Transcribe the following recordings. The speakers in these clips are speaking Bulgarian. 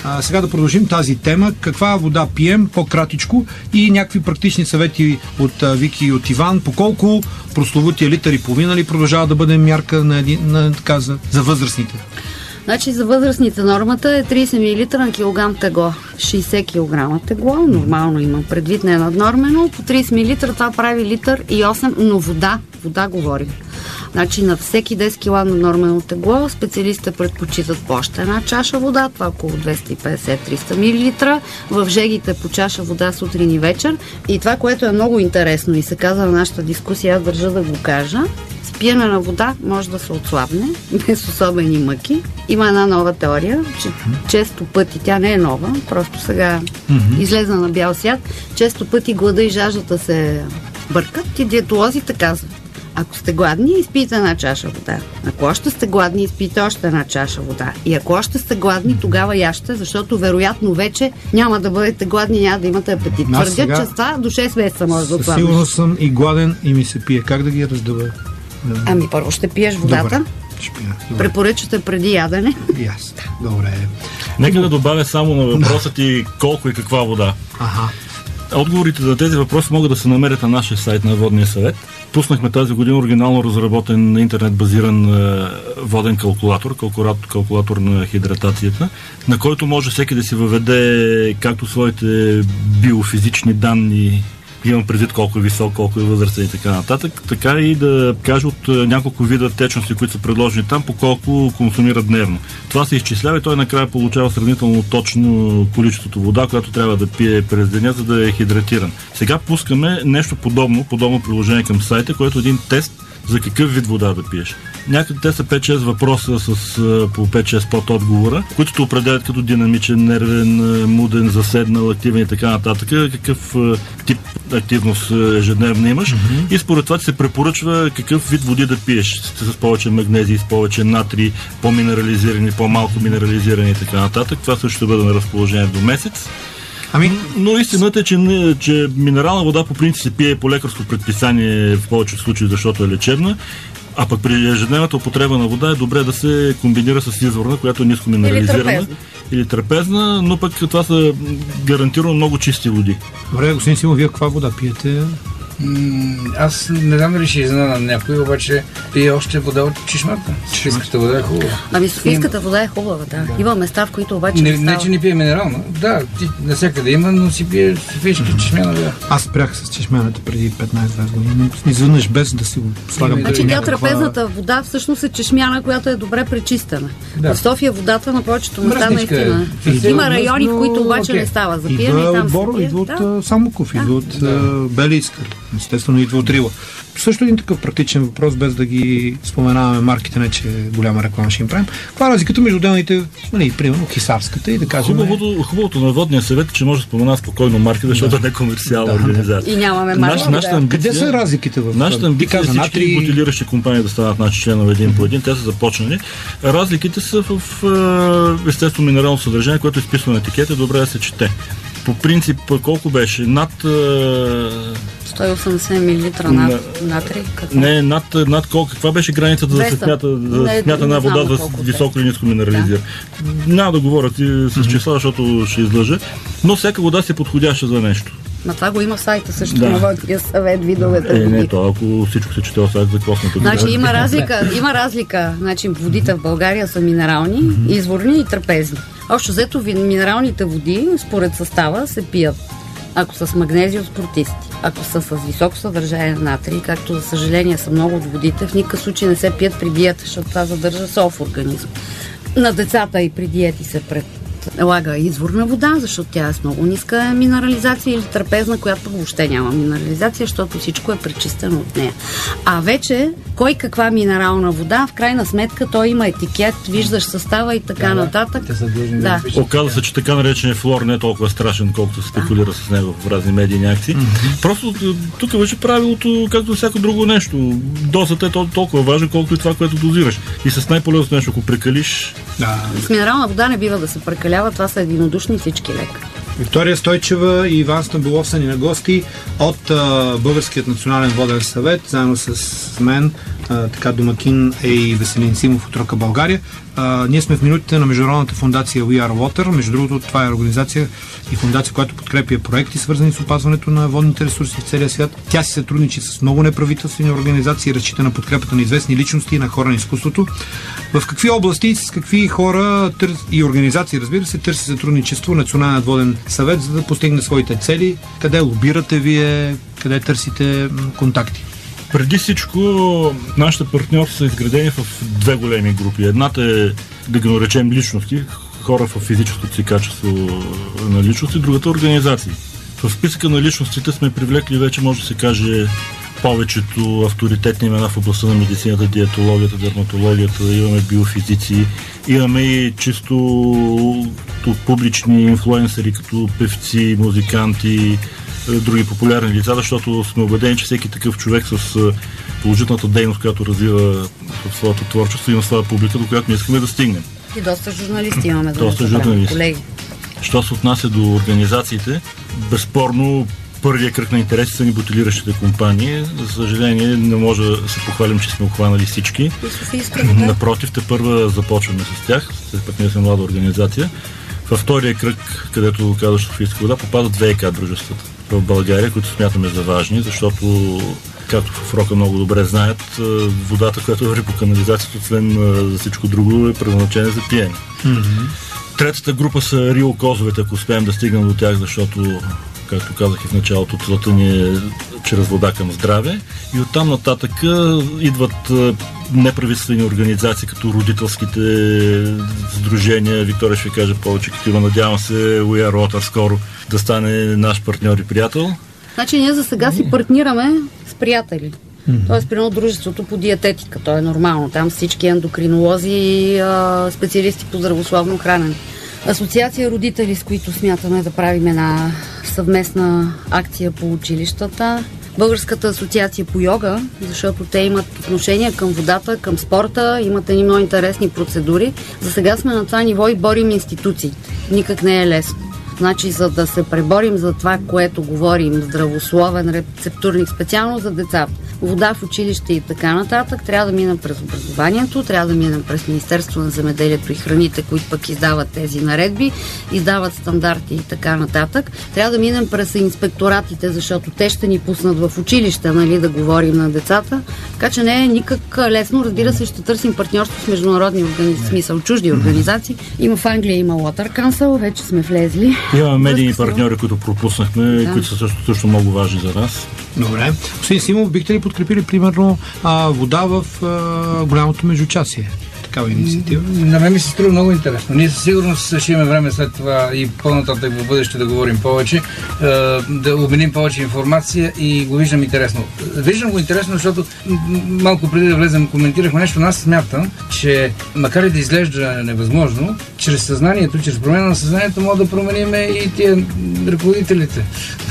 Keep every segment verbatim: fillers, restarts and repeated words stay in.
А, сега да продължим тази тема. Каква вода пием, по-кратичко, и някакви практични съвети от а, Вики и от Иван. По колко прословутия литър и половина ли продължава да бъде мярка на, на, така, за, за възрастните? Значи за възрастните нормата е трийсет милилитра на килограм тегло. шейсет килограма тегло, нормално имам предвид, не е наднормено. По трийсет милилитра това прави литър и осем, но вода, вода говорим. Значи на всеки десет кила наднормено тегло специалистите предпочитат по още една чаша вода, това около двеста и петдесет до триста милилитра. В жегите по чаша вода сутрин и вечер. И това, което е много интересно и се казва в нашата дискусия, аз държа да го кажа, с пиене на вода може да се отслабне, без особени мъки. Има една нова теория, че често пъти, тя не е нова, просто сега mm-hmm. излезна на бял свят, често пъти глада и жаждата се бъркат и диетолозите казват: ако сте гладни, изпийте една чаша вода. Ако още сте гладни, изпийте още една чаша вода. И ако още сте гладни, тогава яще, защото вероятно вече няма да бъдете гладни, няма да имате апетит. Твърдят, сега... че това до шест месеца може да отслабнеш. Сигурно съм и гладен и ми се пие. Как да ги раздава? Ами първо ще пиеш водата. Добре. Ще пия. Препоръчате преди ядене. Yes. Добре. Нека да добавя само на въпроса ти колко и каква вода. Ага. Отговорите за тези въпроси могат да се намерят на нашия сайт на Водния съвет. Пуснахме тази година оригинално разработен на интернет базиран е, воден калкулатор, калкулатор, калкулатор на хидратацията, на който може всеки да си въведе както своите биофизични данни, имам предвид колко е висок, колко е възрастен и така нататък, така и да каже от няколко вида течности, които са предложени там, по колко консумира дневно. Това се изчислява и той накрая получава сравнително точно количеството вода, която трябва да пие през деня, за да е хидратиран. Сега пускаме нещо подобно, подобно приложение към сайта, което е един тест за какъв вид вода да пиеш. Някъде те са пет-шест въпроса с по пет-шест под отговора, които те определят като динамичен, нервен, муден, заседнал, активен и така нататък, какъв тип активност ежедневно имаш. Mm-hmm. И според това ти се препоръчва какъв вид води да пиеш. С повече магнезии, с повече натрий, по-минерализирани, по-малко минерализирани и така нататък. Това също ще бъде на разположение до месец. Ами... Но истината е, че, че минерална вода по принцип се пие по лекарско предписание в повечето случаи, защото е лечебна, а пък при ежедневната употреба на вода е добре да се комбинира с изворна, която е ниско минерализирана или трапезна, или трапезна, но пък това са гарантирано много чисти води. Добре, господин Симов, вие каква вода пиете? Аз не знам дали ще изненадам някой, обаче пие още вода от чешмата. Софийската вода е хубава. Ами Софийската вода е хубава, да. да. Има места, в които обаче не, не, че не пие минерална. Да, ти навсякъде има, но си пие софийска чешмяна вода. Аз спрях с чешмяната преди петнайсет години. Изведнъж без да си го слагам. Значи тя трапезната вода всъщност е чешмяна, която е добре пречистена. Да. В София водата на повечето места наистина. Е. Има райони, в които обаче okay. не става за пиене и там се пие. Идва от да. Самоков, идва от да. Бели Искър. Естествено идва от Рила. Също един такъв практичен въпрос, без да ги споменаваме марките, не че голяма реклама ще им правим. Каква е разликата между отделните, нали, примерно Хисарската и да кажем... Хубавото, хубавото на Водния съвет е, че може да спомена спокойно марки, защото да. не е комерциална да, организация. И нямаме марки. Наш, да. Къде са разликите в нашата амбиция? Всички натри... бутилиращи компании да станат наши членове един по един. Те са започнали. Разликите са в естествено минерално съдържание, което е изписано на етикета, добре да се чете. По принцип, колко беше? Над... сто и осемдесет милилитра над натрий? Не, над, над колко? Каква беше границата за да се смята, да се смята една вода за високо или ниско минерализира? Да. Няма да говоря ти с числа, защото ще излъжа, но всяка вода си е подходяща за нещо. На това го има в сайта също да. на Водния съвет, видовете води. Е, не, то ако всичко се чете в сайта, за какво сме тук? Значи има разлика, има разлика. Значи водите в България са минерални, mm-hmm. изворни и трапезни. Общо взето минералните води, според състава, се пият ако са с магнезий от спортисти. Ако са с високо съдържание на натрий, както за съжаление са много от водите, в никакъв случай не се пият при диета, защото това задържа сол в организма. На децата и при диети се предлага изворна вода, защото тя е с много ниска минерализация, или трапезна, която въобще няма минерализация, защото всичко е пречистено от нея. А вече, кой каква минерална вода, в крайна сметка той има етикет, виждаш състава и така да, нататък. Да. Оказва се, че така наречен флор не е толкова страшен, колкото се спекулира да. с него в разни медийни акции. Mm-hmm. Просто тук вече правилото, както всяко друго нещо. Дозата е толкова важна, колкото и това, което дозираш. И с най-полезното нещо, ако прекалиш... Да. С минерална вода не бива да се прекалява, това са единодушни всички лекари. Виктория Стойчева и Иван Стамболов са ни на гости от а, Българският национален воден съвет, заедно с мен, а, така домакин е и Веселин Симов от Рока България. А, ние сме в минутите на Международната фондация We Are Water. Между другото, това е организация и фондация, която подкрепя проекти, свързани с опазването на водните ресурси в целия свят. Тя си сътрудничи с много неправителствени организации и разчита на подкрепата на известни личности и на хора на изкуството. В какви области, с какви хора тър... и организации, разбира се, търси сътрудничество Националният воден съвет, за да постигне своите цели? Къде лобирате вие? Къде търсите контакти? Преди всичко, нашите партньори са изградени в две големи групи. Едната е, да ги наречем, личности, хора в физическото си качество на личности, другата организации. В списъка на личностите сме привлекли вече, може да се каже, повечето авторитетни имена в областта на медицината, диетологията, дерматологията, имаме биофизици, имаме и чисто публични инфлуенсъри, като певци, музиканти, други популярни лица, защото сме убедени, че всеки такъв човек с положителната дейност, която развива в своето творчество, има своя публика, до която ние искаме да стигнем. И доста журналисти имаме, да доста журналисти. Колеги. Що се отнася до организациите, безспорно първият кръг на интереси са ни бутилиращите компании. За съжаление, не може да се похвалим, че сме обхванали всички. Напротив, те първа започваме с тях. След пък ние сме млада организация. Във втория кръг, където казваш Софийска вода, попадат две ВиК дружествата в България, които смятаме за важни, защото, както в Рока много добре знаят, водата, която върви по канализацията, освен за всичко друго, е предназначена за пиене. Mm-hmm. Третата група са Рио Козовете, ако успеем да стигнем до тях, защото, както казах и в началото, целта ни е чрез вода към здраве. И оттам нататък идват неправителствени организации, като родителските сдружения. Виктория ще ви каже повече, като има, надявам се, We Are Water скоро да стане наш партньор и приятел. Значи ние за сега си партнираме с приятели. Mm-hmm. Тоест, примерно, дружеството по диететика, то е нормално. Там всички ендокринолози и специалисти по здравословно хранене. Асоциация родители, с които смятаме да правим една съвместна акция по училищата. Българската асоциация по йога, защото те имат отношение към водата, към спорта, имат едни много интересни процедури. За сега сме на това ниво и борим институциите. Никак не е лесно. Значи, за да се преборим за това, което говорим, здравословен рецептурник, специално за децата, вода в училище и така нататък, трябва да минем през образованието, трябва да минем през Министерство на земеделието и храните, които пък издават тези наредби, издават стандарти и така нататък. Трябва да минем през инспекторатите, защото те ще ни пуснат в училище, нали, да говорим на децата. Така че не е никак лесно. Разбира се, ще търсим партньорство с международни организации, смисъл чужди организации. Има в Англия, има Water Council, вече сме влезли. Имаме медийни партньори, които пропуснахме, да, които са също, също много важни за нас. Добре. Господин Симов, бихте ли подкрепили, примерно, а, вода в а, голямото междучасие? Такава инициатива. На мен ми се струва много интересно. Ние със сигурност ще имаме време след това и по-нататък в бъдеще да говорим повече, да обменим повече информация и го виждам интересно. Виждам го интересно, защото малко преди да влезем коментирахме нещо, но аз смятам, че макар и да изглежда невъзможно, чрез съзнанието, чрез промена на съзнанието може да променим и тия ръководителите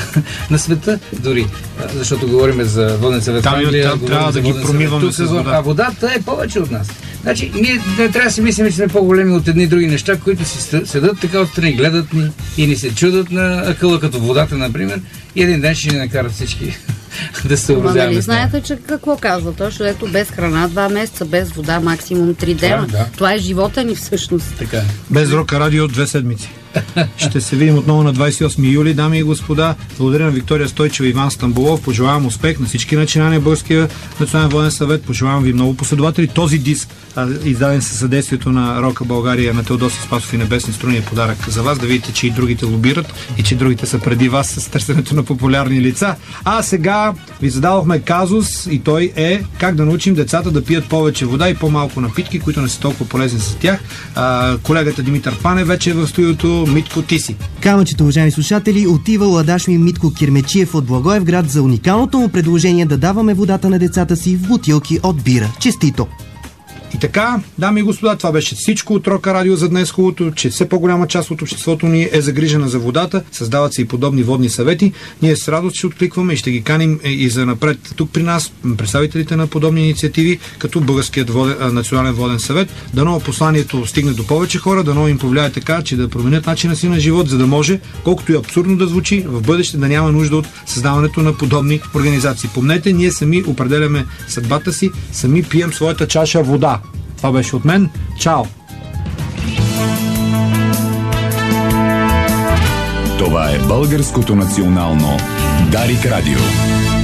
на света дори, защото говорим за воден съвет в Англия, там трябва да ги промиваме с вода. А водата е повече от нас. Значи, ние не трябва да си мислим, че сме по-големи от едни други неща, които си седат така отстрани, гледат ни и ни се чудат на акъла, като водата, например, и един ден ще ни накарат всички да се съобразяваме. Нали знаете, че какво казва? Точно ето без храна, два месеца, без вода, максимум три дена. Да, да. Това е живота ни всъщност. Така. Без Рока Радио две седмици. Ще се видим отново на двадесет и осми юли, дами и господа. Благодаря на Виктория Стойчева и Иван Стамболов. Пожелавам успех на всички начинания Българския национален воден съвет. Пожелавам ви много последователи. Този диск, издаден със съдействието на Рока България, на Теодосий Спасов и Небесни струни, е подарък за вас. Да видите, че и другите лобират и че другите са преди вас с търсенето на популярни лица. А сега ви зададохме казус и той е как да научим децата да пият повече вода и по-малко напитки, които не са толкова полезни за тях. А, колегата Димитър Панев вече е в студиото. Митко, ти си. Камъчето, уважаеми слушатели, отива ладаш ми Митко Кирмечиев от Благоевград за уникалното му предложение да даваме водата на децата си в бутилки от бира. Честито! И така, дами и господа, това беше всичко от Рока Радио за днес. Хубавото, че все по-голяма част от обществото ни е загрижена за водата. Създават се и подобни водни съвети. Ние с радост ще откликваме и ще ги каним и за напред тук при нас, представителите на подобни инициативи, като Българският воден, национален воден съвет. Дано посланието стигне до повече хора, дано им повлияе така, че да променят начина си на живот, за да може, колкото и абсурдно да звучи, в бъдеще да няма нужда от създаването на подобни организации. Помнете, ние сами определяме съдбата си, сами пием своята чаша вода. Това беше от мен. Чао! Това е Българското национално Дарик Радио.